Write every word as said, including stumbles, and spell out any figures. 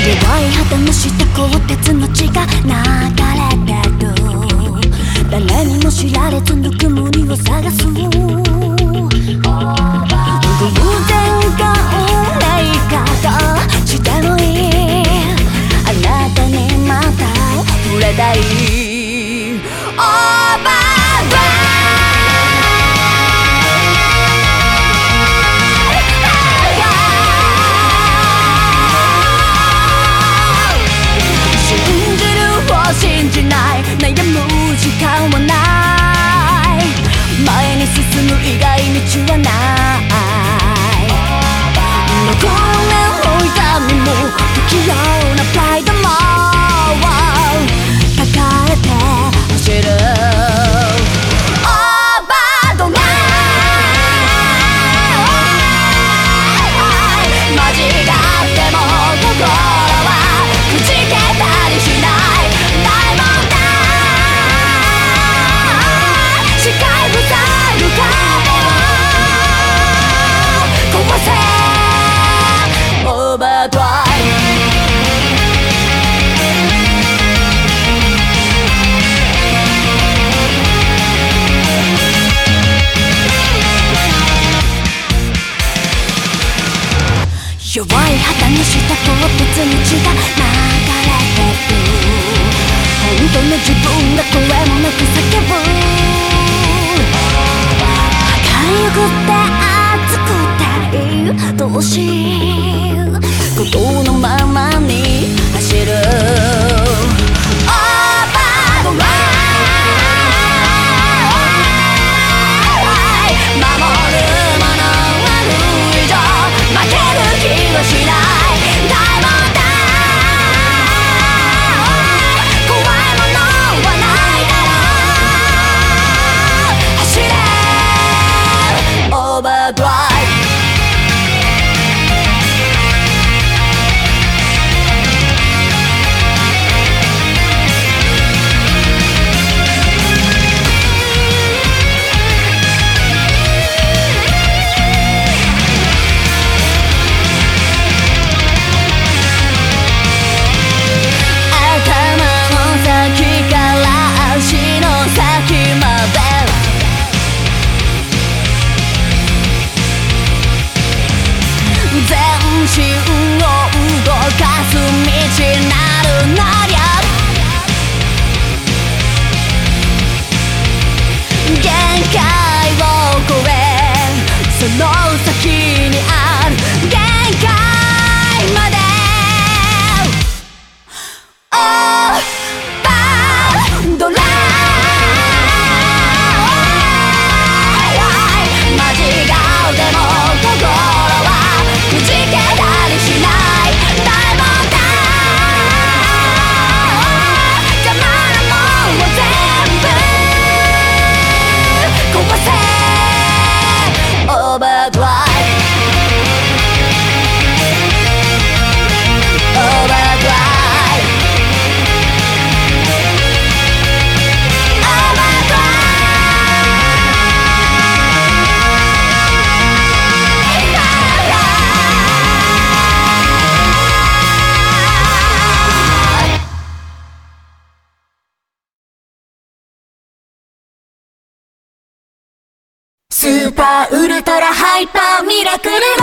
弱い旗の下鋼鉄の血が流れてる。誰にも知られずぬくもりを探す。偶然か運命かとしてもいい。あなたにまた触れたい。オーバードライ信じない悩む時間はない。前に進む以外道はない。残る痛みも不器用なプライドも抱えて走る。オーバードライ間違っても心はくじけたりしない。オーバードライ弱い旗の下と鉄の血が流れてる。本当の自分が声もなく叫ぶ。かゆくて熱くて愛しいことのままに走る。オーバードライ守るものは無以上負ける気はしない。大問題怖いものはないから走れ。オーバードライ全身を動かす道なるなりゃ限界を超えその先にある限界まで。オーバードライ間違うでも心はくじけたりしない。大問題邪魔なもんを全部壊せ。オーバードライオーバードライスーパーウルトラハイパーミラクル